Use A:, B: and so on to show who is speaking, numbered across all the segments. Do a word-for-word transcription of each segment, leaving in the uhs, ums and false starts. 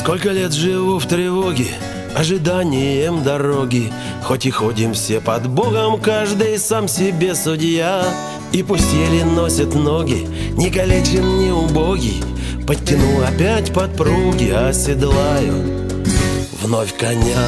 A: Сколько лет живу в тревоге, ожиданием дороги. Хоть и ходим все под Богом, каждый сам себе судья. И пусть еле носят ноги, не калечен, не убогий, подтяну опять подпруги, оседлаю вновь коня.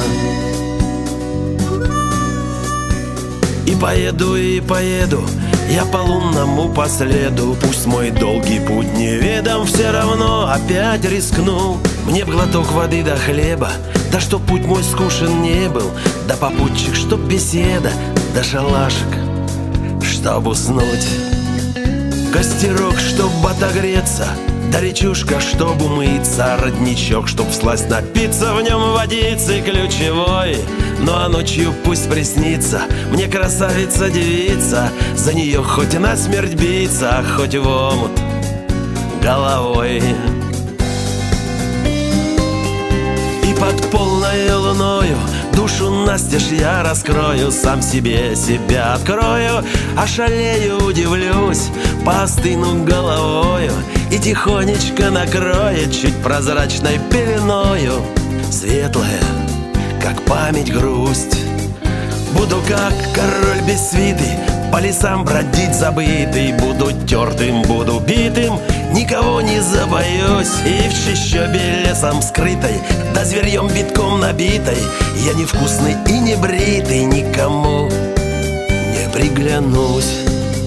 A: И поеду, и поеду я по лунному по следу. Пусть мой долгий путь неведом, все равно опять рискну. Мне б глоток воды да хлеба, да чтоб путь мой скучен не был, да попутчик, чтоб беседа, да шалашик, чтоб уснуть, костерок, чтоб отогреться, да речушка, чтоб умыться, родничок, чтоб всласть напиться, в нем водицы ключевой. Ну а ночью пусть приснится мне красавица-девица, за нее хоть и насмерть биться, а хоть в омут головой. И под полной луною душу настежь я раскрою, сам себе себя открою, ошалею, удивлюсь, поостыну головою, и тихонечко накроет чуть прозрачной пеленою светлая, как память, грусть. Буду как король без свиты по лесам бродить забытый, буду тертым, буду битым, никого не забоюсь. И в чащобе лесом скрытой, да зверьем битком набитой, я невкусный и не бритый, никому не приглянусь.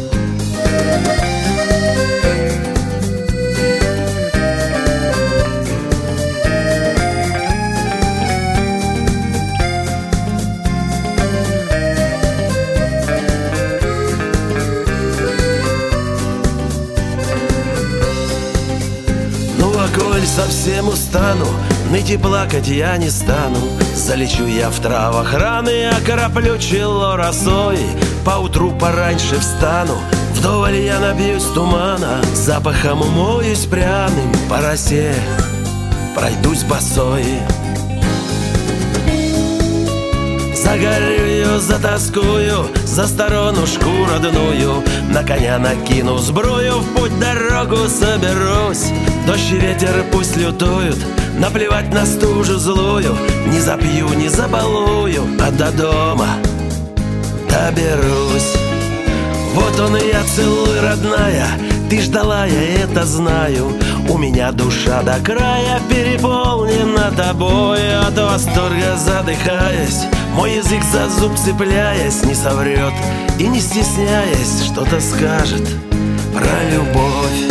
A: Коль совсем устану, ныть и плакать я не стану. Залечу я в травах раны, окроплю чело росой. Поутру пораньше встану, вдоволь я напьюсь тумана, запахом умоюсь пряным, по росе пройдусь босой. Загорю, затаскую за сторонушку родную, на коня накину сбрую, в путь дорогу соберусь. Дождь и ветер пусть лютуют, наплевать на стужу злую, не запью, не забалую, а до дома доберусь. Вот он и я, целуй, родная, ты ждала, я это знаю. У меня душа до края переполнена тобой, от восторга задыхаясь, мой язык за зуб цепляясь, не соврет и не стесняясь, что-то скажет про любовь.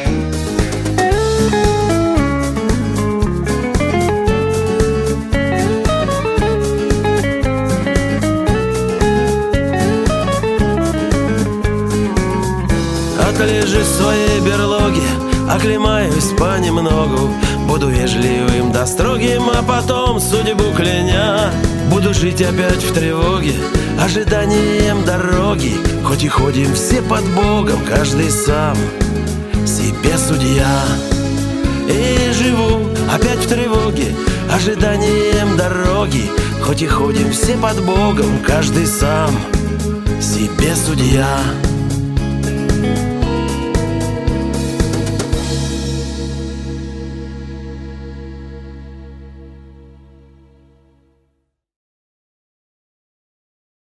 A: Отлежишь в своей берлоге, оклемаюсь понемногу, буду вежливым да строгим, а потом судьбу кляня. Буду жить опять в тревоге, ожиданием дороги. Хоть и ходим все под Богом, каждый сам себе судья. И живу опять в тревоге, ожиданием дороги. Хоть и ходим все под Богом, каждый сам себе судья.